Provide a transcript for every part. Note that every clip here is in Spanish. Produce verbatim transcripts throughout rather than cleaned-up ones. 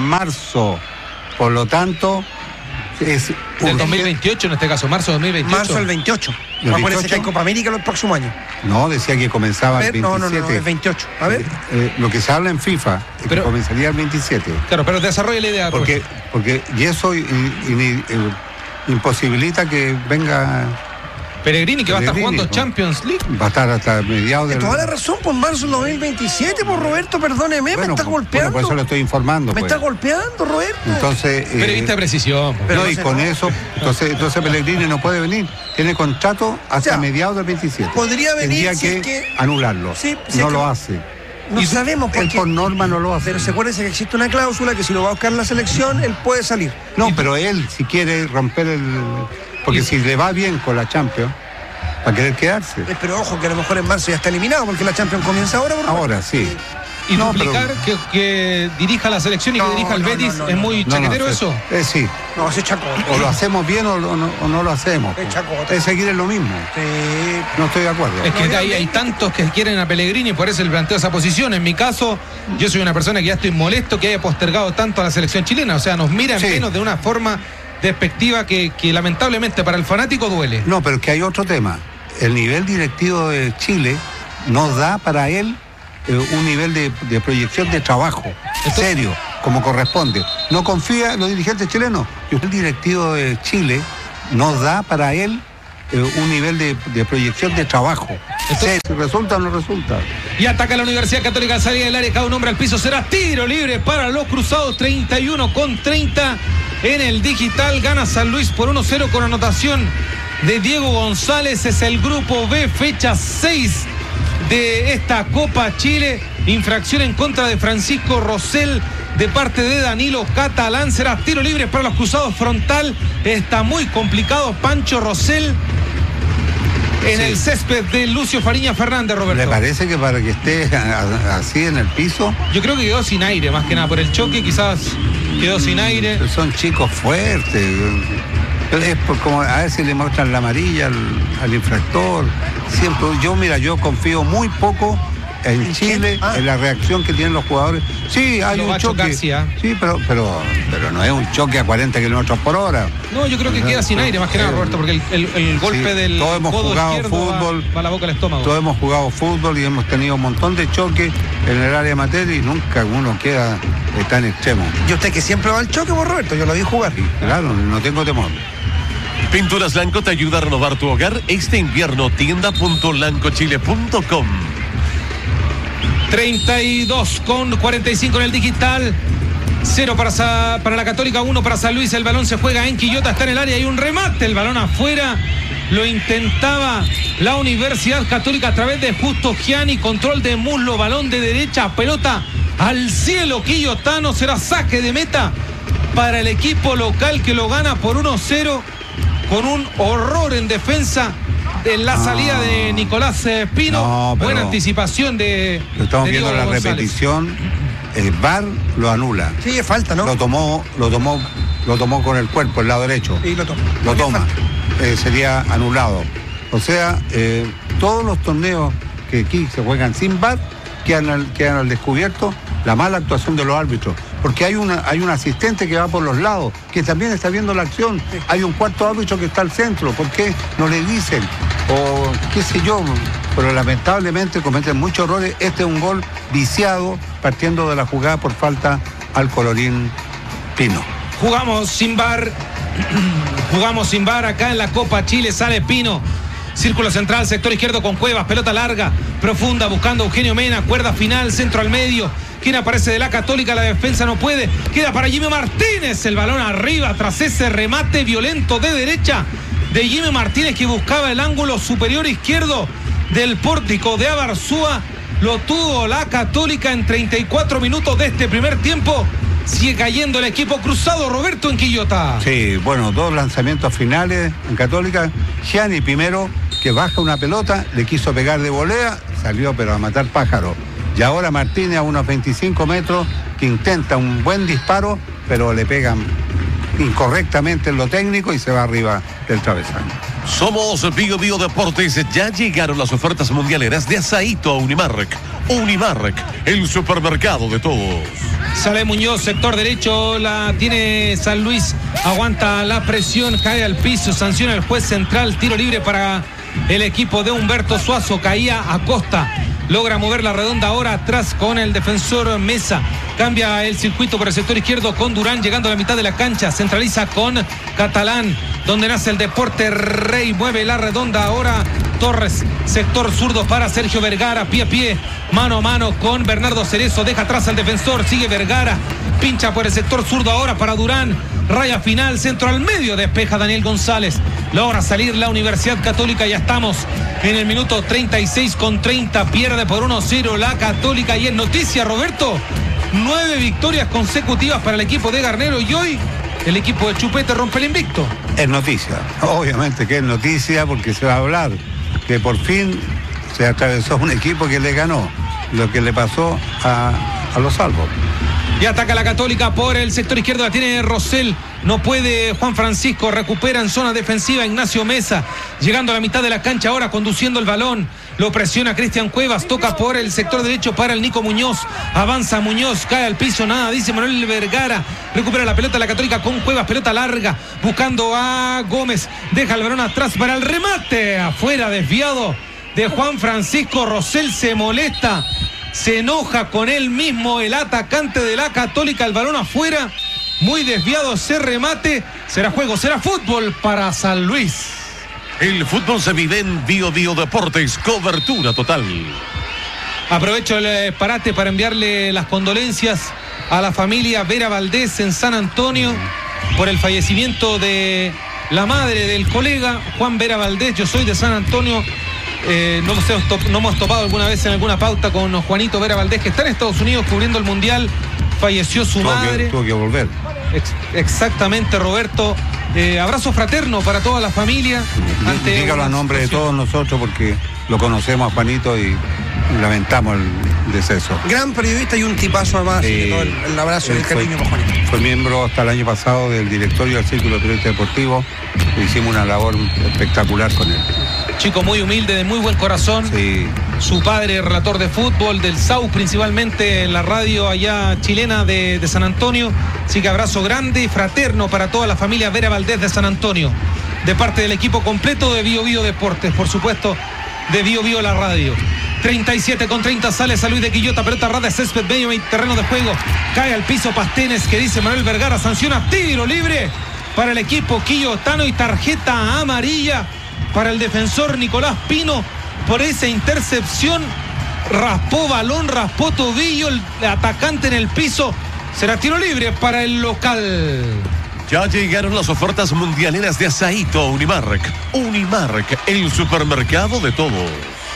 marzo. Por lo tanto, es del dos mil veintiocho en este caso, marzo de dos mil veintiocho. Marzo del veintiocho. Va a ponerse que hay Copa América el próximo año. No, decía que comenzaba el veintisiete. No, no, no, el veintiocho. A ver. Eh, lo que se habla en FIFA es pero, que comenzaría el veintisiete. Claro, pero desarrolla la idea. Porque, porque y eso y, y, y, eh, imposibilita que venga Pellegrini, que Pellegrini, va a estar jugando ¿no? Champions League. Va a estar hasta mediados del... Toda la razón, por marzo del dos mil veintisiete, por Roberto, perdóneme, bueno, me está golpeando. Bueno, por eso lo estoy informando. Me pues. está golpeando, Roberto. Entonces... Eh, Periodista de precisión. Pero no, y con no. eso, entonces, entonces Pellegrini no puede venir. Tiene contrato hasta o sea, mediados del veintisiete. Podría venir Tendría si que, que anularlo. Sí, sí, no que... lo hace. No y sabemos por qué. Él por norma no lo hace. Pero se acuérdense que existe una cláusula que si lo va a buscar la selección, él puede salir. No, y... pero él, si quiere romper el... Porque y... si le va bien con la Champions, va a querer quedarse. Eh, pero ojo, que a lo mejor en marzo ya está eliminado, porque la Champions comienza ahora. ¿Por ahora, sí. Eh, Y no, duplicar pero... que, que dirija la selección y no, que dirija el no, Betis, no, no, ¿es muy no, chaquetero no, eso? Eh, sí. No, es chacota. O lo hacemos bien o, lo, no, o no lo hacemos. Es chacota. Es seguir en lo mismo. Sí. No estoy de acuerdo. Es que hay, hay tantos que quieren a Pellegrini, por eso el planteo esa posición. En mi caso, yo soy una persona que ya estoy molesto que haya postergado tanto a la selección chilena. O sea, nos miran sí. menos de una forma despectiva que, que lamentablemente para el fanático duele. No, pero es que hay otro tema. El nivel directivo de Chile nos da para él eh, un nivel de, de proyección de trabajo Entonces, serio, como corresponde. No confía en los dirigentes chilenos. El directivo de Chile nos da para él eh, un nivel de, de proyección de trabajo. Entonces, si resulta o no resulta. Y ataca la Universidad Católica, salida del área, cada un hombre al piso, será tiro libre para los Cruzados, treinta y uno con treinta en el digital, gana San Luis por uno cero con anotación de Diego González. Es el grupo B, fecha seis de esta Copa Chile. Infracción en contra de Francisco Rosell de parte de Danilo Catalán. Será tiro libre para los Cruzados, frontal. Está muy complicado Pancho Rosell en sí. el césped de Lucio Fariña Fernández, Roberto. ¿Le parece que para que esté así en el piso? Yo creo que quedó sin aire, más que nada por el choque, quizás quedó sin aire. Son chicos fuertes. Es por como a ver si le muestran la amarilla al, al infractor. Siempre, yo mira, yo confío muy poco en Chile, ah. en la reacción que tienen los jugadores. Sí, hay Lo un choque. Sí, pero, pero, pero no es un choque a cuarenta kilómetros por hora. No, yo creo que queda sin aire, más que nada, Roberto, porque el, el, el golpe sí, del todos hemos codo jugado fútbol, va, va a la boca al estómago. Todos hemos jugado fútbol y hemos tenido un montón de choques en el área amateur y nunca uno queda tan extremo. ¿Y usted que siempre va al choque, vos, Roberto? Yo lo vi jugar. Sí, claro, no tengo temor. Pinturas Lanco te ayuda a renovar tu hogar este invierno. tienda punto lanco chile punto com. treinta y dos con cuarenta y cinco en el digital. Cero para, para la Católica, uno para San Luis. El balón se juega en Quillota, está en el área. Hay un remate, el balón afuera. Lo intentaba la Universidad Católica a través de Justo Gianni. Control de muslo, balón de derecha, pelota al cielo quillotano. Será saque de meta para el equipo local, que lo gana por uno cero. Con un horror en defensa de la salida de Nicolás Pino. No, buena anticipación de. Lo estamos de viendo en la González. repetición. El V A R lo anula. Sí, es falta, ¿no? Lo tomó, lo tomó, lo tomó con el cuerpo, el lado derecho. Sí, lo toma. Lo toma. Eh, sería anulado. O sea, eh, todos los torneos que aquí se juegan sin V A R quedan al, quedan al descubierto la mala actuación de los árbitros. Porque hay una hay un asistente que va por los lados, que también está viendo la acción. Hay un cuarto árbitro que está al centro. ¿Por qué no le dicen? O qué sé yo. Pero lamentablemente cometen muchos errores. Este es un gol viciado, partiendo de la jugada por falta al colorín Pino. Jugamos sin V A R. Jugamos sin V A R acá en la Copa Chile. Sale Pino. Círculo central, sector izquierdo con Cuevas. Pelota larga, profunda, buscando a Eugenio Mena. Cuerda final, centro al medio. ¿Quién aparece de la Católica? La defensa no puede. Queda para Jimmy Martínez. El balón arriba tras ese remate violento de derecha de Jimmy Martínez, que buscaba el ángulo superior izquierdo del pórtico de Abarzúa. Lo tuvo la Católica en treinta y cuatro minutos de este primer tiempo. Sigue cayendo el equipo cruzado, Roberto, en Quillota. Sí, bueno, dos lanzamientos finales en Católica. Gianni primero, que baja una pelota, le quiso pegar de volea, salió pero a matar pájaro. Y ahora Martínez a unos veinticinco metros, que intenta un buen disparo, pero le pegan incorrectamente en lo técnico y se va arriba del travesaño. Somos Bio Bio Deportes. Ya llegaron las ofertas mundialeras de Asaíto a Unimark. Unimark, el supermercado de todos. Sale Muñoz, sector derecho, la tiene San Luis, aguanta la presión, cae al piso, sanciona el juez central, tiro libre para el equipo de Humberto Suazo, caía Acosta, logra mover la redonda ahora atrás con el defensor Mesa, cambia el circuito por el sector izquierdo con Durán, llegando a la mitad de la cancha, centraliza con Catalán, donde nace el Deporte Rey, mueve la redonda ahora Torres, sector zurdo para Sergio Vergara, pie a pie, mano a mano con Bernardo Cerezo, deja atrás al defensor, sigue Vergara, pincha por el sector zurdo ahora para Durán, raya final, centro al medio, despeja Daniel González, logra salir la Universidad Católica, ya estamos en el minuto treinta y seis con treinta, pierde por uno cero la Católica y es noticia, Roberto, nueve victorias consecutivas para el equipo de Garnero y hoy el equipo de Chupete rompe el invicto. Es noticia, obviamente que es noticia porque se va a hablar que por fin se atravesó un equipo que le ganó lo que le pasó a, a los Salvos. Y ataca la Católica por el sector izquierdo, la tiene Rosell, no puede Juan Francisco, recupera en zona defensiva Ignacio Mesa, llegando a la mitad de la cancha ahora, conduciendo el balón, lo presiona Cristian Cuevas, toca por el sector derecho para el Nico Muñoz, avanza Muñoz, cae al piso, nada, dice Manuel Vergara, recupera la pelota la Católica con Cuevas, pelota larga, buscando a Gómez, deja el balón atrás para el remate, afuera, desviado de Juan Francisco, Rosell se molesta, se enoja con él mismo, el atacante de la Católica, el balón afuera, muy desviado ese remate, será juego, será fútbol para San Luis. El fútbol se vive en Bio Bio Deportes, cobertura total. Aprovecho el parate para enviarle las condolencias a la familia Vera Valdés en San Antonio por el fallecimiento de la madre del colega Juan Vera Valdés. Yo soy de San Antonio. Eh, no, hemos no hemos topado alguna vez en alguna pauta con Juanito Vera Valdés, que está en Estados Unidos cubriendo el Mundial. Falleció su tuvo madre. Que, tuvo que volver. Ex exactamente, Roberto. Eh, abrazo fraterno para toda la familia. Dígalo a nombre de todos nosotros porque lo conocemos a Juanito y lamentamos el deceso. Gran periodista y un tipazo además. Eh, el, el abrazo y el cariño para Juanito. Fue miembro hasta el año pasado del directorio del Círculo de Periodistas Deportivos. Hicimos una labor espectacular con él. Chico muy humilde, de muy buen corazón. Sí. Su padre, relator de fútbol, del S A U principalmente, en la radio allá chilena de, de San Antonio. Así que abrazo grande y fraterno para toda la familia Vera Valdés de San Antonio. De parte del equipo completo de Bio Bio Deportes, por supuesto, de Bio Bio la radio. treinta y siete con treinta sale San Luis de Quillota, pelota rada, césped medio y terreno de juego. Cae al piso Pastenes, que dice Manuel Vergara, sanciona tiro libre para el equipo quillotano y tarjeta amarilla para el defensor Nicolás Pino por esa intercepción. Raspó balón, raspó tobillo, el atacante en el piso. Será tiro libre para el local. Ya llegaron las ofertas mundialeras de Asaíto a Unimark. Unimark, el supermercado de todos.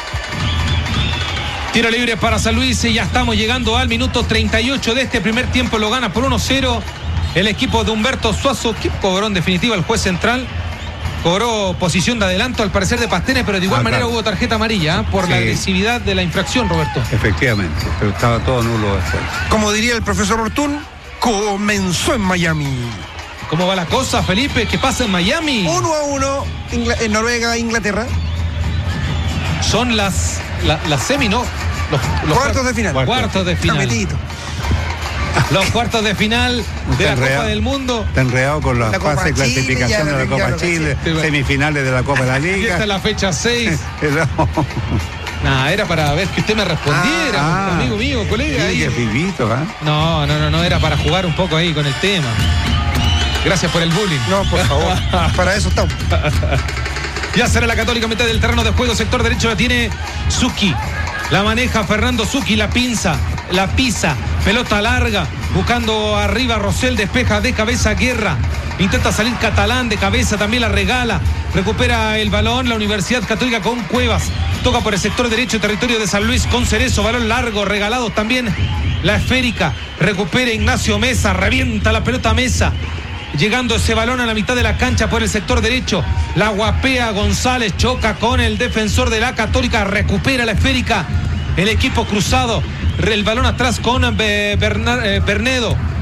Tiro libre para San Luis y ya estamos llegando al minuto treinta y ocho de este primer tiempo. Lo gana por uno cero el equipo de Humberto Suazo, que cobró en definitiva el juez central. Cobró posición de adelanto al parecer de Pastenes, pero de igual ah, manera claro. Hubo tarjeta amarilla ¿eh? por sí. la agresividad de la infracción, Roberto. Efectivamente, pero estaba todo nulo después. Como diría el profesor Ortún, comenzó en Miami. ¿Cómo va la cosa, Felipe? ¿Qué pasa en Miami? Uno a uno, Ingl- en Noruega, Inglaterra. Son las la, las semi, ¿no? Los, los cuartos de final. Cuartos, cuartos de final. Camelito. Los cuartos de final de la Copa del Mundo. Está enredado con las fases de clasificación de la Copa Chile, semifinales de la Copa de la Liga. Y esta es la fecha seis. Nada, era para ver que usted me respondiera, ah, amigo mío, colega. Sí, ahí. Vivito, ¿eh? No, no, no, no, era para jugar un poco ahí con el tema. Gracias por el bullying. No, por favor. Para eso estamos. Ya será la Católica, mitad del terreno de juego, sector derecho la tiene Zucchi. La maneja Fernando Zucchi, la pinza, la pisa, pelota larga, buscando arriba Rosell, despeja de cabeza Guerra. Intenta salir Catalán de cabeza, también la regala. Recupera el balón la Universidad Católica con Cuevas. Toca por el sector derecho, territorio de San Luis con Cerezo. Balón largo, regalado también la esférica. Recupera Ignacio Mesa, revienta la pelota Mesa. Llegando ese balón a la mitad de la cancha por el sector derecho. La guapea González, choca con el defensor de la Católica. Recupera la esférica el equipo cruzado. El balón atrás con Bernedo.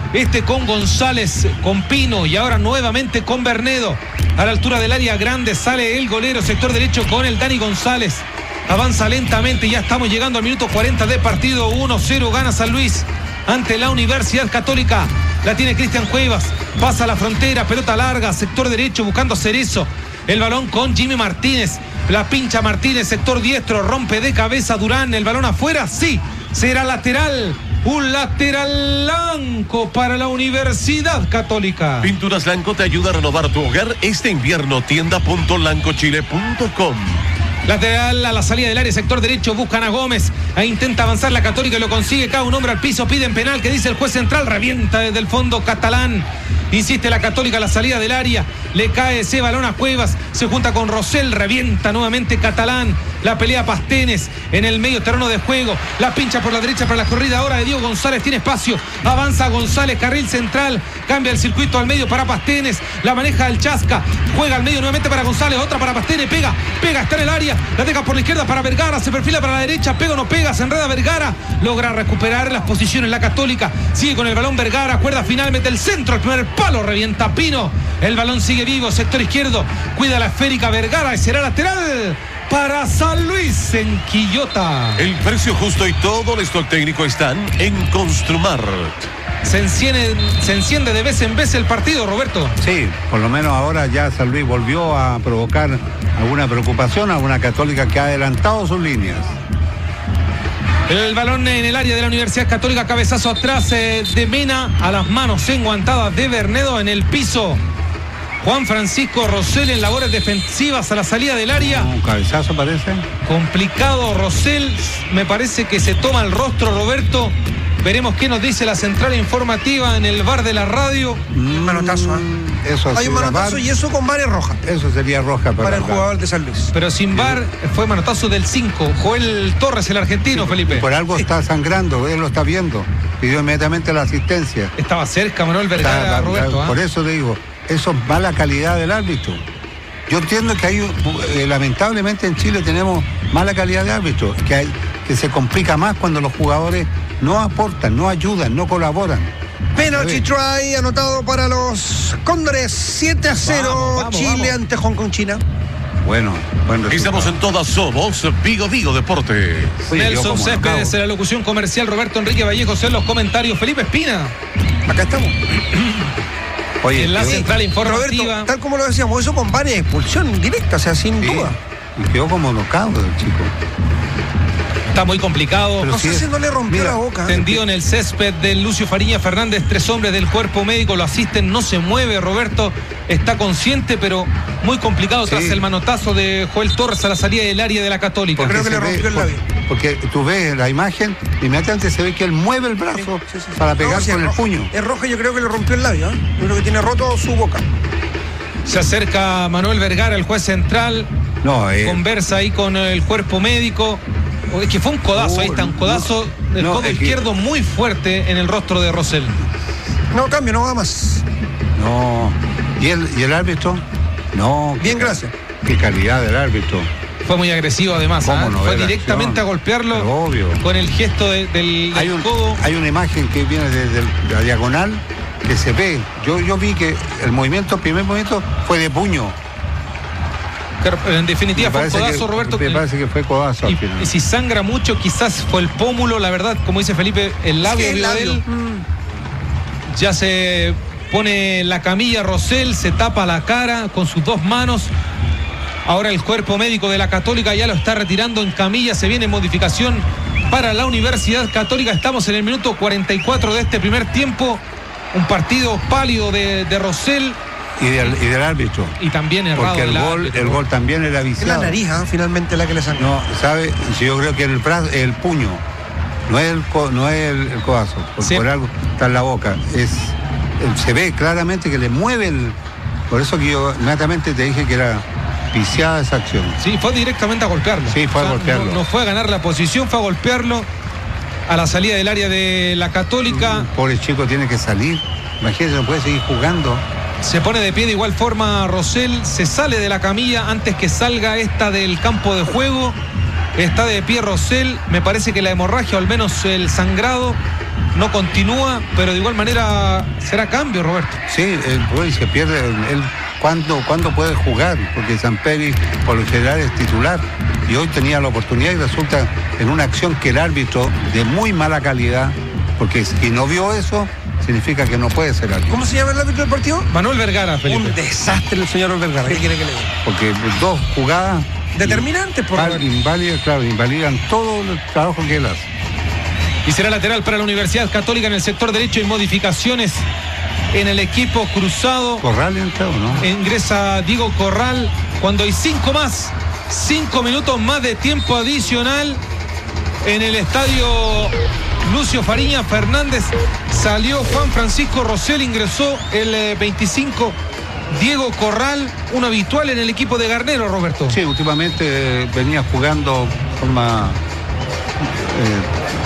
Este con González, con Pino y ahora nuevamente con Bernedo. A la altura del área grande sale el golero, sector derecho con el Dani González. Avanza lentamente, ya estamos llegando al minuto cuarenta de partido. uno cero gana San Luis ante la Universidad Católica. La tiene Cristian Cuevas, pasa la frontera, pelota larga, sector derecho buscando Cerezo. El balón con Jimmy Martínez, la pincha Martínez, sector diestro, rompe de cabeza Durán, el balón afuera, sí, será lateral. Un lateral blanco para la Universidad Católica. Pinturas Lanco te ayuda a renovar tu hogar este invierno. Tienda punto lancochile punto com. Lateral a la salida del área, sector derecho, buscan a Gómez, e intenta avanzar la Católica y lo consigue, cae un hombre al piso, piden penal, que dice el juez central, revienta desde el fondo Catalán, insiste la Católica a la salida del área, le cae ese balón a Cuevas, se junta con Rosell, revienta nuevamente Catalán, la pelea Pastenes en el medio terreno de juego, la pincha por la derecha para la corrida ahora de Diego González, tiene espacio, avanza González, carril central, cambia el circuito al medio para Pastenes, la maneja el Chasca, juega al medio nuevamente para González, otra para Pastenes, pega, pega, está en el área, la deja por la izquierda para Vergara, se perfila para la derecha, pega o no pega, se enreda Vergara, logra recuperar las posiciones la Católica, sigue con el balón Vergara, cuerda final, mete el centro, el primer palo, revienta Pino, el balón sigue vivo, sector izquierdo, cuida la esférica Vergara y será lateral para San Luis en Quillota. El precio justo y todo el stock técnico están en Construmart. Se enciende, se enciende de vez en vez el partido, Roberto. Sí, por lo menos ahora ya San Luis volvió a provocar alguna preocupación a una Católica que ha adelantado sus líneas. El balón en el área de la Universidad Católica, cabezazo atrás eh, de Mena, a las manos enguantadas de Bernedo en el piso. Juan Francisco Rosell en labores defensivas a la salida del área. Un cabezazo parece. Complicado Rosell, me parece que se toma el rostro, Roberto. Veremos qué nos dice la central informativa en el bar de la radio. Un manotazo, ¿eh? Eso Hay un manotazo bar, y eso con varias rojas. Eso sería roja para, para el jugador de San Luis. Pero sin bar fue manotazo del cinco. Joel Torres, el argentino, sí, Felipe. Por algo está sangrando, él lo está viendo. Pidió inmediatamente la asistencia. Estaba cerca Manuel Vergara, está, Roberto. Por ¿eh? eso le digo, eso es mala calidad del árbitro. Yo entiendo que hay, eh, lamentablemente en Chile tenemos mala calidad de árbitro, que, hay, que se complica más cuando los jugadores no aportan, no ayudan, no colaboran. Penalty try anotado para los Cóndores, siete a cero, vamos, vamos, Chile vamos. Ante Hong Kong, China. Bueno, buen estamos en todas, somos Vigo Vigo Deportes. Sí, Nelson Céspedes en la locución comercial, Roberto Enrique Vallejos en los comentarios, Felipe Espina. Acá estamos. Oye, en la sí, central informativa. Roberto, tal como lo decíamos, eso con varias expulsiones directas, o sea, sin sí, duda. Y quedó como knockout el chico. Está muy complicado. Pero no sé si no le rompió mira, la boca. Tendido en el césped de Lucio Fariña Fernández, tres hombres del cuerpo médico lo asisten, no se mueve, Roberto está consciente, pero muy complicado sí. Tras el manotazo de Joel Torres a la salida del área de la Católica. Porque creo que le rompió ve, el labio. Porque tú ves la imagen, inmediatamente se ve que él mueve el brazo sí, sí, sí. para pegar no, si con el rojo, puño. Es rojo, yo creo que le rompió el labio, ¿eh? Yo creo que tiene roto su boca. Se acerca Manuel Vergara, el juez central, no, eh. conversa ahí con el cuerpo médico. Es que fue un codazo, uh, ahí está, un codazo no, del no, codo izquierdo que... muy fuerte en el rostro de Rosell. No, cambio, no va más. No. ¿Y el, y el árbitro? No. Bien, gracias. Qué calidad del árbitro. Fue muy agresivo además, ¿eh? No Fue directamente a golpearlo obvio. Con el gesto de, del, del hay un, codo. Hay una imagen que viene desde la diagonal que se ve. Yo, yo vi que el movimiento, el primer movimiento fue de puño. En definitiva fue un codazo, que, Roberto. Me parece que fue codazo al y, final. Y si sangra mucho, quizás fue el pómulo, la verdad, como dice Felipe, el labio sí, el de él. Mm. Ya se pone la camilla Rosell, se tapa la cara con sus dos manos. Ahora el cuerpo médico de la Católica ya lo está retirando en camilla. Se viene modificación para la Universidad Católica. Estamos en el minuto cuarenta y cuatro de este primer tiempo. Un partido pálido de, de Rosell. Y del, y del árbitro. Y también errado. Porque el gol, árbitro. el gol también era viciado. Es la nariz, ¿eh? Finalmente la que le sangró. No, ¿sabe? Yo creo que el brazo, el puño, no es el, no es el, el codazo. Porque sí. Por algo está en la boca. Es, se ve claramente que le mueve el. Por eso que yo inmediatamente te dije que era viciada esa acción. Sí, fue directamente a golpearlo. Sí, fue o sea, a golpearlo. No, no fue a ganar la posición, fue a golpearlo a la salida del área de la Católica. Pobre chico tiene que salir. Imagínese, no puede seguir jugando. Se pone de pie de igual forma Rosell, se sale de la camilla antes que salga esta del campo de juego. Está de pie Rosell, me parece que la hemorragia o al menos el sangrado no continúa, pero de igual manera será cambio, Roberto. Sí, el, pues, se pierde. Él, ¿cuándo, ¿Cuándo puede jugar? Porque Samperi por lo general es titular y hoy tenía la oportunidad y resulta en una acción que el árbitro de muy mala calidad, porque si no vio eso, significa que no puede ser árbitro. ¿Cómo se llama el árbitro del partido? Manuel Vergara, Felipe. Un desastre el señor Vergara. ¿Qué quiere que le diga? Porque dos jugadas Determinantes, por Val- invalidan, claro, invalidan todo el trabajo que él hace. Y será lateral para la Universidad Católica en el sector derecho y modificaciones en el equipo cruzado. Corral entra, ¿o no? Ingresa Diego Corral cuando hay cinco más, cinco minutos más de tiempo adicional en el estadio Lucio Fariña Fernández. Salió Juan Francisco Rosell, ingresó el eh, veinticinco Diego Corral, un habitual en el equipo de Garnero, Roberto. Sí, últimamente eh, venía jugando de forma eh,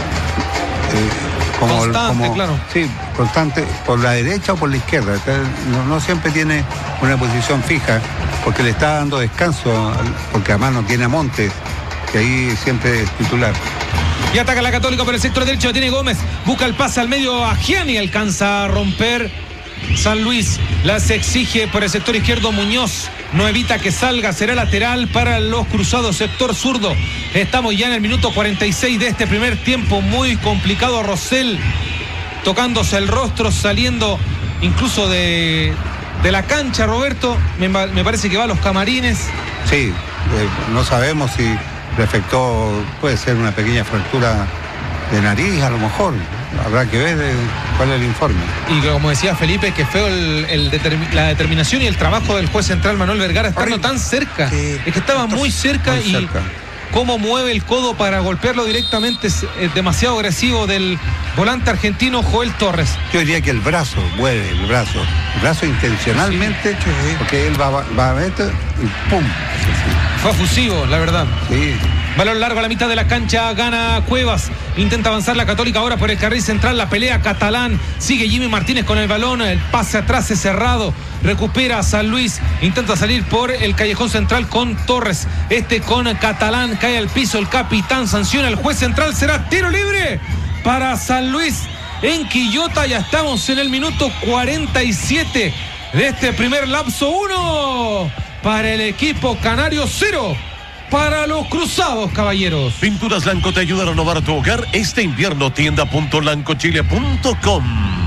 eh, como, Constante, como- claro. Sí, constante, por la derecha o por la izquierda. Entonces, No, no siempre tiene una posición fija, porque le está dando descanso, al- porque además no tiene a Montes, que ahí siempre es titular. Y ataca la Católica por el sector derecho, la tiene Gómez, busca el pase al medio a Gianni, alcanza a romper San Luis, las exige por el sector izquierdo Muñoz, no evita que salga, será lateral para los cruzados, sector zurdo. Estamos ya en el minuto cuarenta y seis de este primer tiempo, muy complicado. Rosell tocándose el rostro, saliendo incluso de, de la cancha, Roberto, me, me parece que va a los camarines. Sí, eh, no sabemos si le afectó, puede ser una pequeña fractura de nariz, a lo mejor. Habrá que ver eh, cuál es el informe. Y como decía Felipe, que feo el, el determi- la determinación y el trabajo del juez central Manuel Vergara estando Horrible. tan cerca. Sí. Es que estaba muy cerca Muy y cerca. cómo mueve el codo para golpearlo directamente es, es demasiado agresivo del volante argentino Joel Torres. Yo diría que el brazo, mueve el brazo. El brazo intencionalmente, Sí. porque él va, va a meter y ¡pum! Fue fusivo, la verdad. Sí. Balón largo a la mitad de la cancha, gana Cuevas. Intenta avanzar la Católica ahora por el carril central. La pelea Catalán. Sigue Jimmy Martínez con el balón. El pase atrás es cerrado. Recupera a San Luis. Intenta salir por el callejón central con Torres. Este con Catalán. Cae al piso el capitán. Sanciona el juez central. Será tiro libre para San Luis en Quillota. Ya estamos en el minuto cuarenta y siete de este primer lapso. Uno para el equipo canario, cero para los cruzados, caballeros. Pinturas Lanco te ayuda a renovar tu hogar este invierno. Tienda punto lancochile punto com.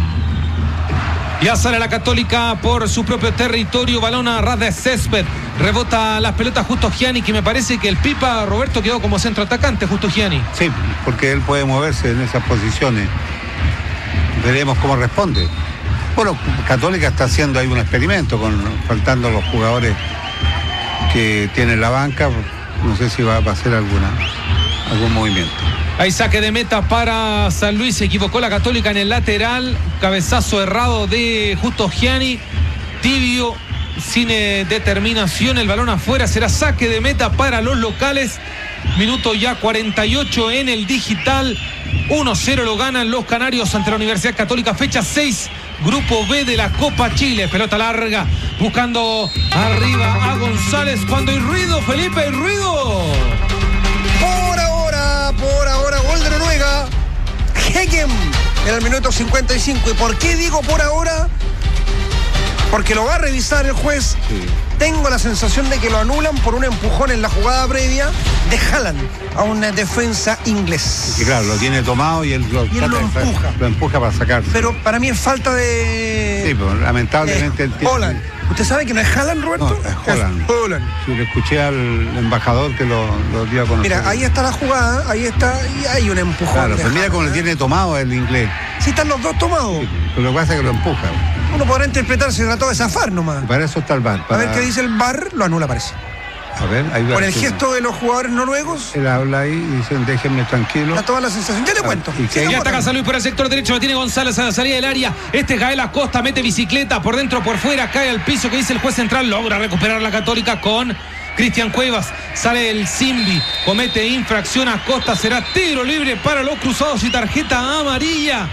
Ya sale la Católica por su propio territorio. Balón a ras de césped. Rebota las pelotas Justo Gianni, que me parece que el Pipa Roberto quedó como centro atacante. Justo Gianni. Sí, porque él puede moverse en esas posiciones. Veremos cómo responde. Bueno, Católica está haciendo ahí un experimento, con faltando los jugadores que tienen la banca. No sé si va a hacer alguna, algún movimiento. Hay saque de meta para San Luis. Se equivocó la Católica en el lateral. Cabezazo errado de Justo Gianni. Tibio, sin eh, determinación. El balón afuera. Será saque de meta para los locales. Minuto ya cuarenta y ocho en el digital. uno cero lo ganan los canarios ante la Universidad Católica. Fecha seis. Grupo B de la Copa Chile. Pelota larga. Buscando arriba a González. Cuando hay ruido, Felipe, hay ruido. Por ahora, por ahora, gol de Noruega. Hegem en el minuto cincuenta y cinco. ¿Y por qué digo por ahora? Porque lo va a revisar el juez. Sí. Tengo la sensación de que lo anulan por un empujón en la jugada previa de Haaland a una defensa inglés. Y claro, lo tiene tomado y él lo, Y él lo trata de- empuja. lo empuja para sacarse. Pero para mí es falta de... Sí, pero lamentablemente Eh, el tiene- Holland. ¿Usted sabe que no es Haaland, Roberto? No, es Holland. Holland. Sí, le escuché al embajador que lo, lo dio a conocer. Mira, ahí está la jugada, ahí está, y hay un empujón. Claro, de pero mira cómo le Haaland, ¿eh? tiene tomado el inglés. Sí, están los dos tomados. Pero lo que pasa es que lo empuja. Uno podrá interpretar si trató de zafar nomás. Y para eso está el V A R. A para- ver qué dice el V A R, lo anula, parece. A ver, ahí va. Por el Sí. gesto de los jugadores noruegos, Él habla ahí y dicen, déjenme tranquilo. da toda la sensación. Ya le Ah, cuento. y que- Siga Y ataca contando. San Luis por el sector derecho, lo tiene González a la salida del área. Este es Gael Acosta, mete bicicleta por dentro, por fuera, cae al piso, que dice el juez central. Logra recuperar la Católica con Cristian Cuevas. Sale el Simbi, comete infracción Acosta. Será tiro libre para los cruzados y tarjeta amarilla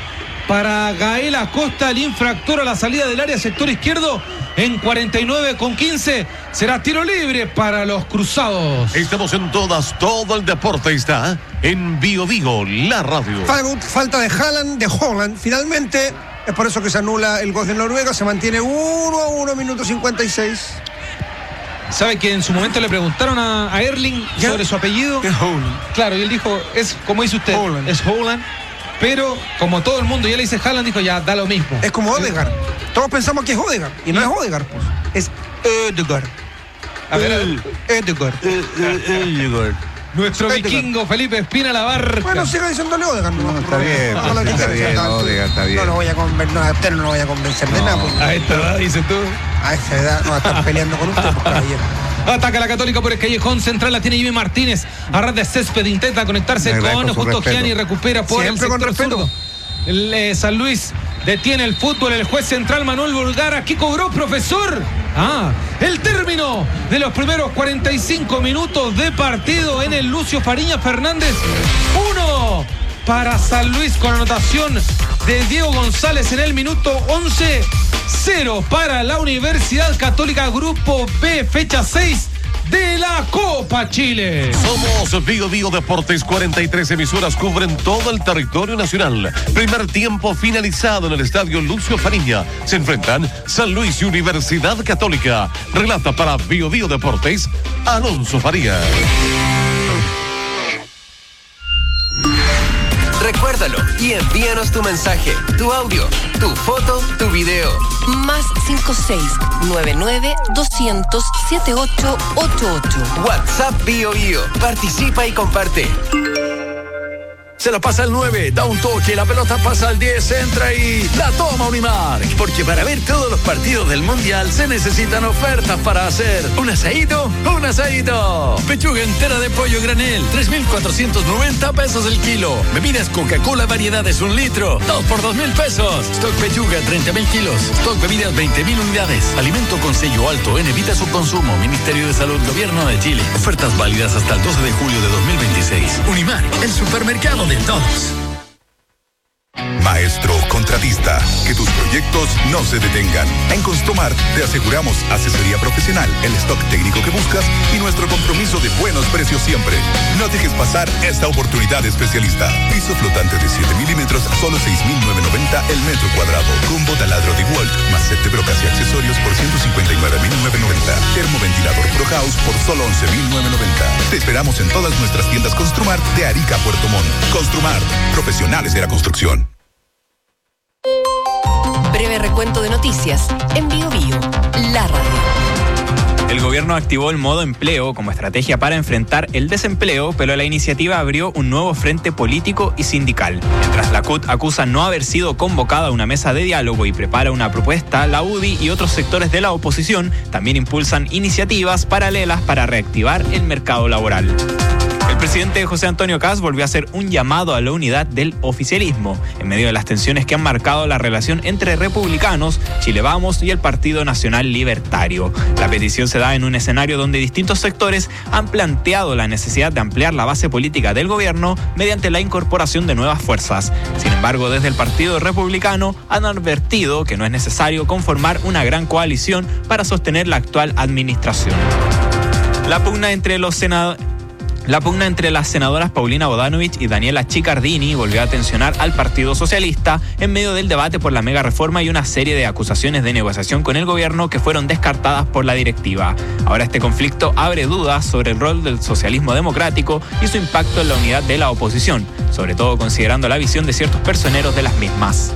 para Gael Acosta, el infractor a la salida del área sector izquierdo. En cuarenta y nueve con quince será tiro libre para los cruzados. Estamos en todas, todo el deporte está en Bio Bio, la radio. Falta de Haaland, de Holland. Finalmente, es por eso que se anula el gol de Noruega. Se mantiene uno a uno, minuto cincuenta y seis. ¿Sabe que en su momento le preguntaron a, a Erling ¿Ya? sobre su apellido? Es Holland. Claro, y él dijo, es como dice usted, Holland. es Holland. Pero como todo el mundo ya le dice Haaland, dijo ya, da lo mismo. Es como Odegaard. Todos pensamos que es Odegaard. Y no es Odegaard, pues. Es Odegaard. A ver, Odegaard. Odegaard. Nuestro vikingo Felipe Espina la barca. Bueno, siga diciéndole Odegaard. No, está bien, no, pues, está bien, Odegaard, está bien. No lo voy a convencer, no, a usted no lo voy a convencer de No. nada. Pues. A esta edad, dices tú. A esa edad no va a estar peleando con usted, pues, caballero. Ataca la Católica por el callejón central, la tiene Jimmy Martínez. A ras de césped intenta conectarse Le con agradezco su Justo respeto. Gianni, recupera por Siempre el con sector respeto. zurdo. El, eh, San Luis detiene el fútbol, el juez central Manuel Bulgara. ¿Qué cobró, profesor? Ah, el término de los primeros cuarenta y cinco minutos de partido en el Lucio Fariña Fernández. Uno para San Luis con anotación de Diego González en el minuto once. Cero para la Universidad Católica, Grupo B, fecha seis de la Copa Chile. Somos Bio Bio Deportes, cuarenta y tres emisoras cubren todo el territorio nacional. Primer tiempo finalizado en el estadio Lucio Fariña. Se enfrentan San Luis y Universidad Católica. Relata para Bio Bio Deportes, Alonso Faría. Recuérdalo y envíanos tu mensaje, tu audio, tu foto, tu video. Más cinco seis nueve nueve doscientos setenta y ocho ochenta y ocho. WhatsApp Bio Bio. Participa y comparte. Se la pasa al nueve, da un toque, la pelota pasa al diez, entra y la toma Unimark. Porque para ver todos los partidos del Mundial se necesitan ofertas para hacer un asadito, un asadito. Pechuga entera de pollo granel, tres mil cuatrocientos noventa pesos el kilo. Bebidas Coca-Cola variedades un litro, dos por dos mil pesos. Stock pechuga, treinta mil kilos. Stock bebidas, veinte mil unidades. Alimento con sello alto en evita su consumo. Ministerio de Salud, Gobierno de Chile. Ofertas válidas hasta el doce de julio de dos mil veintiséis. Unimark, el supermercado de todos. Maestro contratista, que tus proyectos no se detengan. En Construmar te aseguramos asesoría profesional, el stock técnico que buscas y nuestro compromiso de buenos precios siempre. No dejes pasar esta oportunidad especialista. Piso flotante de siete milímetros, solo seis mil novecientos noventa el metro cuadrado. Combo taladro de Walt, más set de brocas y accesorios por ciento cincuenta y nueve mil novecientos noventa. Termoventilador Pro House por solo once mil novecientos noventa. Te esperamos en todas nuestras tiendas Construmar de Arica a Puerto Montt. Construmar, profesionales de la construcción. Breve recuento de noticias en Bio Bio, la radio. El gobierno activó el modo empleo como estrategia para enfrentar el desempleo, pero la iniciativa abrió un nuevo frente político y sindical. Mientras la C U T acusa no haber sido convocada a una mesa de diálogo y prepara una propuesta, la U D I y otros sectores de la oposición también impulsan iniciativas paralelas para reactivar el mercado laboral. El presidente José Antonio Kast volvió a hacer un llamado a la unidad del oficialismo en medio de las tensiones que han marcado la relación entre republicanos, Chile Vamos y el Partido Nacional Libertario. La petición se da en un escenario donde distintos sectores han planteado la necesidad de ampliar la base política del gobierno mediante la incorporación de nuevas fuerzas. Sin embargo, desde el Partido Republicano han advertido que no es necesario conformar una gran coalición para sostener la actual administración. La pugna entre los senadores La pugna entre las senadoras Paulina Bodanovich y Daniela Chiccardini volvió a tensionar al Partido Socialista en medio del debate por la mega reforma y una serie de acusaciones de negociación con el gobierno que fueron descartadas por la directiva. Ahora este conflicto abre dudas sobre el rol del socialismo democrático y su impacto en la unidad de la oposición, sobre todo considerando la visión de ciertos personeros de las mismas.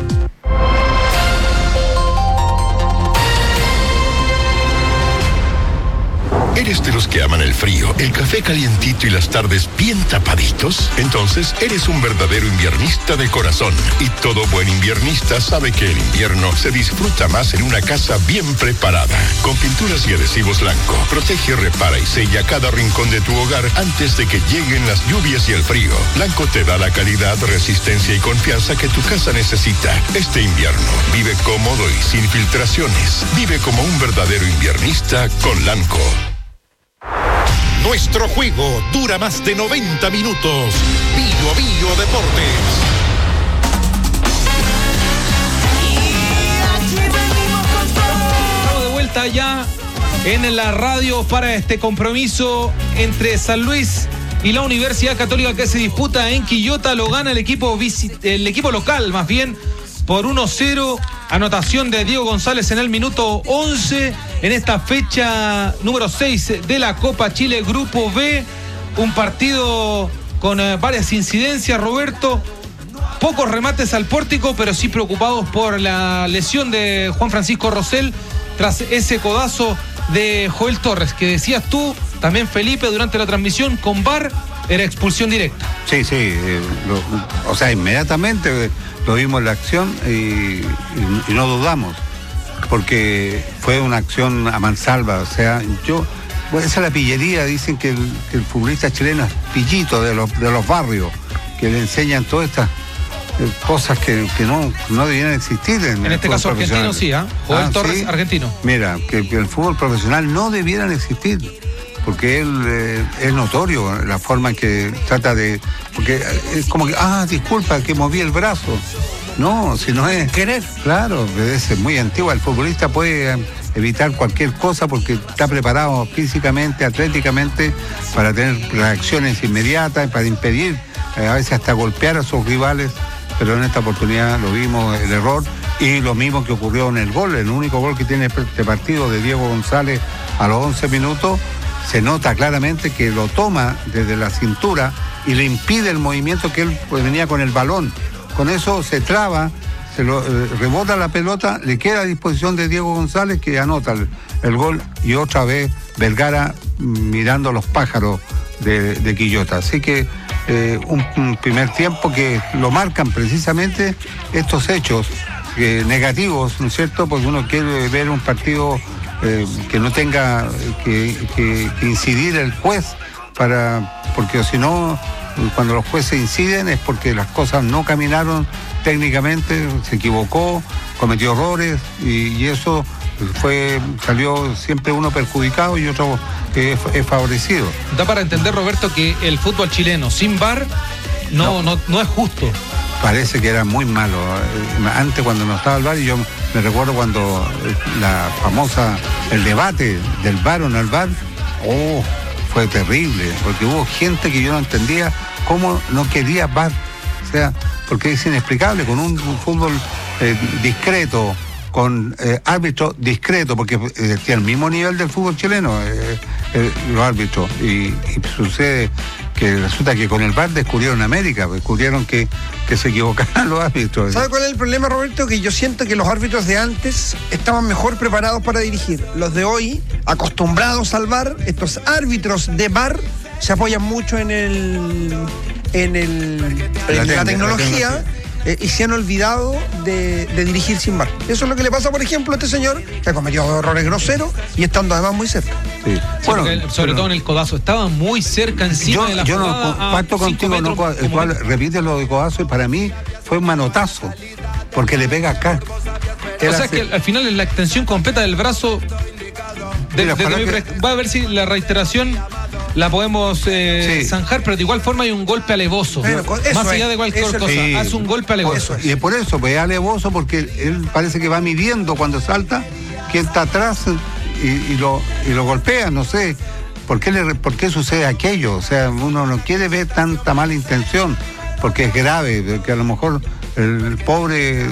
¿Eres de los que aman el frío, el café calientito y las tardes bien tapaditos? Entonces, eres un verdadero inviernista de corazón. Y todo buen inviernista sabe que el invierno se disfruta más en una casa bien preparada. Con pinturas y adhesivos Blanco, protege, repara y sella cada rincón de tu hogar antes de que lleguen las lluvias y el frío. Blanco te da la calidad, resistencia y confianza que tu casa necesita. Este invierno, vive cómodo y sin filtraciones. Vive como un verdadero inviernista con Blanco. Nuestro juego dura más de noventa minutos. Bio Bio Deportes. en la radio para este compromiso entre San Luis y la Universidad Católica que se disputa en Quillota. Lo gana el equipo, el equipo local, más bien, por uno cero. Anotación de Diego González en el minuto once en esta fecha número seis de la Copa Chile Grupo B. Un partido con eh, varias incidencias, Roberto. Pocos remates al pórtico, pero sí preocupados por la lesión de Juan Francisco Rosell tras ese codazo de Joel Torres, que decías tú, también Felipe, durante la transmisión con V A R, era expulsión directa. Sí, sí, eh, lo, o sea, inmediatamente lo vimos en la acción y, y, y no dudamos, porque fue una acción a mansalva. O sea, yo, bueno, esa es la pillería. Dicen que el, que el futbolista chileno es pillito de los, de los barrios, que le enseñan todas estas eh, cosas que, que no, no debieran existir. En, en este caso argentino sí, ¿eh? Joel ah, Torres, ¿sí? Argentino. Mira, que, que el fútbol profesional no debieran existir, porque él eh, es notorio la forma en que trata de... Porque es como que, ah, disculpa, que moví el brazo. No, si no es... Querer. Claro, es muy antigua. El futbolista puede evitar cualquier cosa porque está preparado físicamente, atléticamente, para tener reacciones inmediatas, para impedir, eh, a veces hasta golpear a sus rivales, pero en esta oportunidad lo vimos, el error, y lo mismo que ocurrió en el gol, el único gol que tiene este partido de Diego González a los once minutos, se nota claramente que lo toma desde la cintura y le impide el movimiento que él pues, venía con el balón. Con eso se traba, se lo, eh, rebota la pelota, le queda a disposición de Diego González, que anota el, el gol, y otra vez Vergara mirando los pájaros de, de Quillota. Así que eh, un, un primer tiempo que lo marcan precisamente estos hechos eh, negativos, ¿no es cierto? Porque uno quiere ver un partido eh, que no tenga que, que, que incidir el juez, para porque si no, cuando los jueces inciden es porque las cosas no caminaron técnicamente, se equivocó, cometió errores, y, y eso fue salió siempre uno perjudicado y otro eh, es favorecido. Da para entender, Roberto, que el fútbol chileno sin V A R no, no. no, no es justo. Parece que era muy malo. Antes, cuando no estaba el V A R, y yo me recuerdo cuando la famosa, el debate del V A R o no el V A R, oh, fue terrible, porque hubo gente que yo no entendía cómo no quería V A R. O sea, porque es inexplicable, con un, un fútbol eh, discreto, con eh, árbitros discretos, porque eh, tiene el mismo nivel del fútbol chileno, eh, eh, los árbitros, y, y sucede que resulta que con el V A R descubrieron América, descubrieron que, que se equivocaban los árbitros. ¿Sabe cuál es el problema, Roberto? Que yo siento que los árbitros de antes estaban mejor preparados para dirigir. Los de hoy, acostumbrados al V A R, estos árbitros de V A R se apoyan mucho en el en el en la, la tecnología. La Eh, y se han olvidado de, de dirigir sin V A R. Eso es lo que le pasa, por ejemplo, a este señor, que ha cometido errores groseros y estando además muy cerca. Sí. Sí, bueno, él, sobre pero, todo en el codazo, estaba muy cerca encima yo, de la yo jugada. Yo no pacto contigo, no, el cual repite lo de codazo, y para mí fue un manotazo, porque le pega acá. Él o sea hace... que al final es la extensión completa del brazo. De, de, de mi que... Va a ver si la reiteración la podemos eh, sí. zanjar, pero de igual forma hay un golpe alevoso. Bueno, más allá de cualquier cosa, sí. hace un golpe alevoso. Y es por eso, pues es alevoso, porque él parece que va midiendo cuando salta, quién está atrás y, y, lo, y lo golpea, no sé. ¿Por qué, le, ¿Por qué sucede aquello? O sea, uno no quiere ver tanta mala intención, porque es grave, porque a lo mejor el, el pobre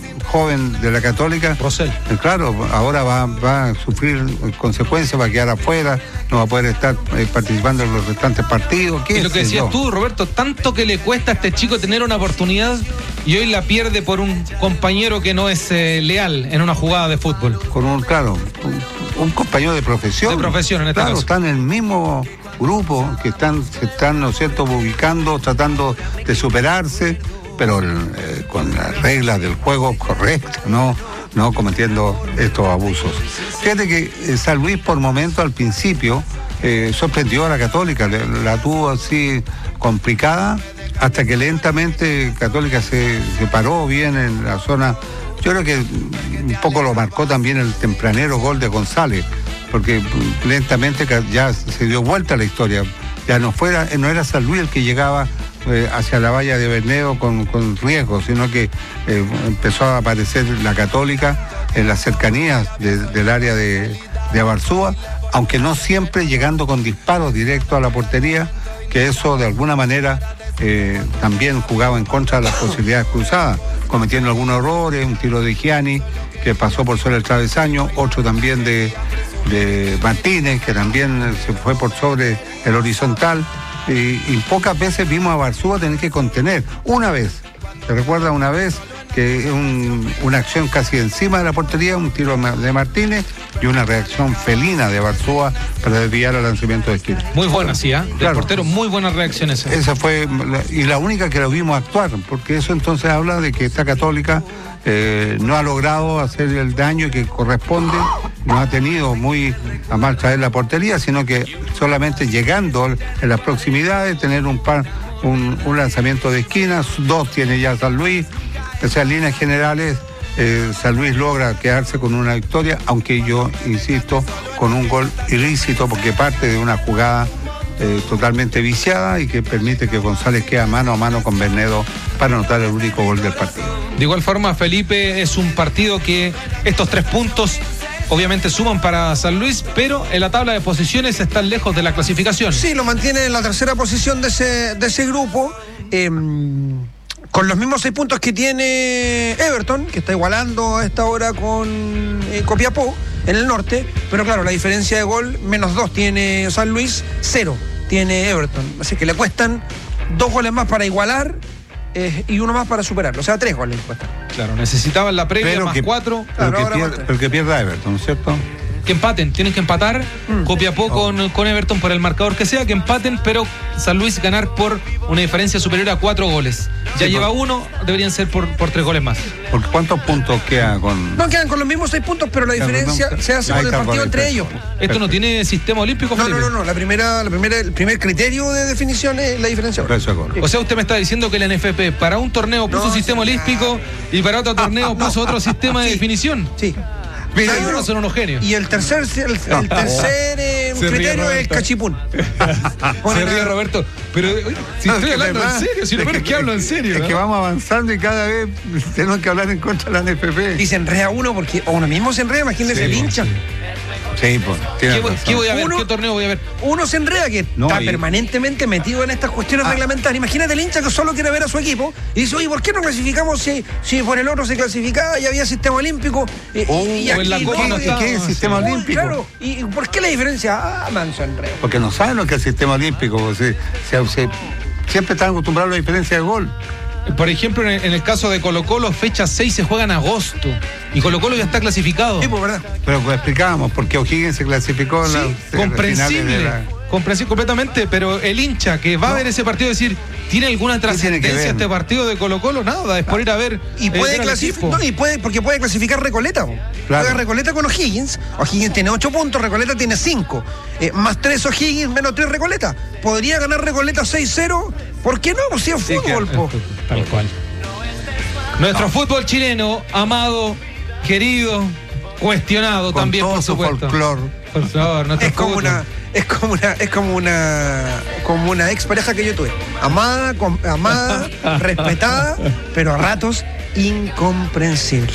joven de la Católica, Rosell, eh, claro, ahora va, va a sufrir consecuencias, va a quedar afuera, no va a poder estar eh, participando en los restantes partidos. Y lo que decías yo? tú, Roberto, tanto que le cuesta a este chico tener una oportunidad y hoy la pierde por un compañero que no es eh, leal en una jugada de fútbol. Con un, claro, un, un compañero de profesión. De profesión, en este claro, caso. Están en el mismo grupo, que están, se están, ¿no es cierto?, ubicando, tratando de superarse, pero eh, con las reglas del juego correctas, no, no cometiendo estos abusos. Fíjate que eh, San Luis por momento al principio eh, sorprendió a la Católica, la, la tuvo así complicada, hasta que lentamente Católica se, se paró bien en la zona. Yo creo que un poco lo marcó también el tempranero gol de González, porque lentamente ya se dio vuelta la historia. Ya no fuera, no era San Luis el que llegaba Eh, hacia la valla de Bernedo con, con riesgo, sino que eh, empezó a aparecer la Católica en las cercanías de, del área de, de Abarzúa, aunque no siempre llegando con disparos directos a la portería, que eso de alguna manera eh, también jugaba en contra de las posibilidades cruzadas, cometiendo algunos errores, un tiro de Gianni que pasó por sobre el travesaño, otro también de, de Martínez, que también se fue por sobre el horizontal, y, y pocas veces vimos a Abarzúa tener que contener. Una vez, ¿se recuerda una vez? Que un, una acción casi encima de la portería, un tiro de Martínez y una reacción felina de Abarzúa para desviar el lanzamiento de esquina. Muy buena, sí, ¿eh? Del Claro. portero, muy buenas reacciones. Esa fue, y la única que lo vimos actuar, porque eso entonces habla de que esta Católica eh, no ha logrado hacer el daño que corresponde, no ha tenido muy a mal traer la portería, sino que solamente llegando en las proximidades, tener un par, un, un lanzamiento de esquinas, dos tiene ya San Luis. O sea, en líneas generales, eh, San Luis logra quedarse con una victoria, aunque yo insisto, con un gol ilícito, porque parte de una jugada eh, totalmente viciada y que permite que González quede mano a mano con Bernedo para anotar el único gol del partido. De igual forma, Felipe, es un partido que estos tres puntos obviamente suman para San Luis, pero en la tabla de posiciones están lejos de la clasificación. Sí, lo mantiene en la tercera posición de ese, de ese grupo. Eh, Con los mismos seis puntos que tiene Everton, que está igualando a esta hora con eh, Copiapó, en el norte, pero claro, la diferencia de gol, menos dos tiene San Luis, cero tiene Everton. Así que le cuestan dos goles más para igualar eh, y uno más para superarlo, o sea, tres goles le cuestan. Claro, necesitaban la previa, Pero más que- cuatro. Pero, Claro, que ahora pierda, más- pero que pierda Everton, ¿no es cierto? Que empaten, tienen que empatar. Mm. Copiapó con, con Everton por el marcador que sea, que empaten, pero San Luis ganar por una diferencia superior a cuatro goles. Ya Sí, lleva por- uno, deberían ser por, por tres goles más. Porque ¿cuántos puntos queda con...? No, quedan con los mismos seis puntos, pero la Claro, diferencia no, se hace ahí con el está, partido con entre el- ellos. Esto no tiene sistema olímpico, No, Felipe. no, no, no. La primera, la primera, el primer criterio de definición es la diferencia. Precio de gol. O sea, usted me está diciendo que la N F P para un torneo puso No, sistema sí, olímpico y para otro torneo puso otro sistema de Sí. definición. Sí. Mira, Hay uno- son unos genios. Y el tercer, el, el tercer eh, Se ríe criterio es el Roberto. cachipún. Se Ponen ríe a- Roberto. Pero oye, si No, estoy es que hablando verdad, en serio, si lo es peor es que hablo en serio. Es ¿no? que vamos avanzando y cada vez tenemos que hablar en contra de la N F P. Y se enrea uno porque o uno mismo se enrea, imagínense Sí, el hincha. Sí, pues, ¿Qué, tiene voy- razón. qué voy a ver? Uno- ¿Qué torneo voy a ver? Uno se enrea que No, está y- permanentemente metido en estas cuestiones Ah. reglamentarias. Imagínate el hincha que solo quiere ver a su equipo y dice, oye, ¿por qué no clasificamos si, si por el otro se clasificaba y había sistema olímpico? Y, y- y o en la aquí Copa no y- está. ¿Y qué es el sistema Uy, olímpico? Claro, ¿y y por qué la diferencia? Ah, manso enreo. Porque no saben lo que es el sistema olímpico. Pues, se- se- se- siempre están acostumbrados a la diferencia de gol. Por ejemplo, en el, en el caso de Colo Colo, fecha seis se juega en agosto. Y Colo Colo ya está clasificado. Sí, pues, ¿verdad? Pero pues, explicábamos por qué O'Higgins se clasificó en Sí, la- en las finales comprensible, de la- comprensible completamente, pero el hincha que va a ver ese partido decir, ¿tiene alguna tiene que trascendencia ver? este partido de Colo Colo? Nada, es por ir a ver. Y eh, puede ver al clasificar, equipo. no, y puede, porque puede clasificar Recoleta. po. Claro. Juega Recoleta con O'Higgins. O'Higgins tiene ocho puntos, Recoleta tiene cinco. Eh, más tres O'Higgins, menos tres Recoleta. ¿Podría ganar Recoleta seis cero? ¿Por qué no? Pues si es Sí, fútbol, que- po. Tal cual. Nuestro fútbol chileno, amado, querido, cuestionado con también, todo por su supuesto. folclore. Por favor, nuestro Es como fútbol. una, es como una, es como una, como una ex pareja que yo tuve. Amada, com- amada, respetada, pero a ratos incomprensible.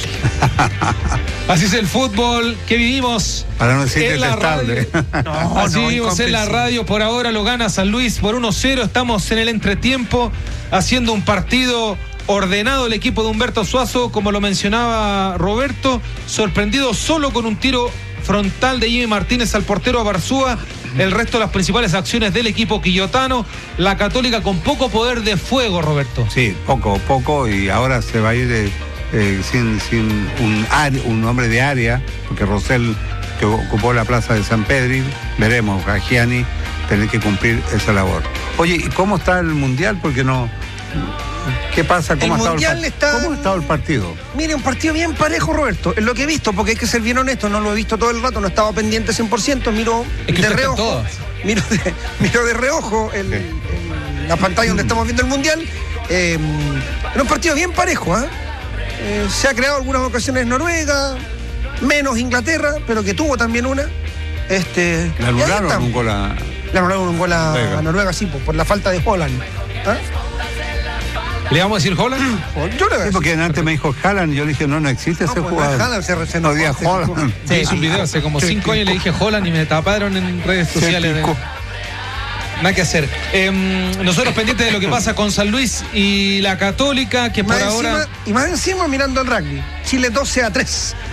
Así es el fútbol que vivimos. Para no decir en la detestable. radio. No, Así no, vivimos en la incomprensible. radio. Por ahora lo gana San Luis por uno cero. Estamos en el entretiempo haciendo un partido ordenado el equipo de Humberto Suazo, como lo mencionaba Roberto, sorprendido solo con un tiro frontal de Jimmy Martínez al portero Abarzúa. El resto de las principales acciones del equipo quillotano. La Católica con poco poder de fuego, Roberto. Sí, poco, poco, y ahora se va a ir eh, eh, sin, sin un, área- un hombre de área, porque Rosell, que ocupó la plaza de San Pedro, veremos a Gianni tener que cumplir esa labor. Oye, ¿y cómo está el Mundial? Porque no... ¿Qué pasa? ¿Cómo, El ha, estado Mundial el, par- está- ¿Cómo ha estado el partido? Mire, un partido bien parejo, Roberto. Es lo que he visto, porque hay que ser bien honesto, no lo he visto todo el rato, no estaba pendiente cien por ciento, miro Es que de usted está en reojo. todas. Miro de, miro de reojo el- el- la pantalla donde estamos viendo el Mundial. Eh, era un partido bien parejo, ¿ah? Eh, se ha creado algunas ocasiones en Noruega, menos Inglaterra, pero que tuvo también una. Este, Le y ahí anularon estamos. un gol a... Le anularon un gol a Noruega. a Noruega, sí, por, por la falta de Holland. ¿Ah? ¿Le vamos a decir Holland? Yo le voy a Sí, decir. porque antes me dijo Haaland, yo le dije, no, no existe No, ese pues, jugador. Haaland se recién No, día enojó, se Haaland. Yo hice un video hace como cinco años, le dije Holland y me taparon en redes Se sociales. picó. Nada que hacer. Eh, nosotros pendientes de lo que pasa con San Luis y la Católica, que por Más ahora... encima- y más encima mirando el rugby. Chile doce a tres.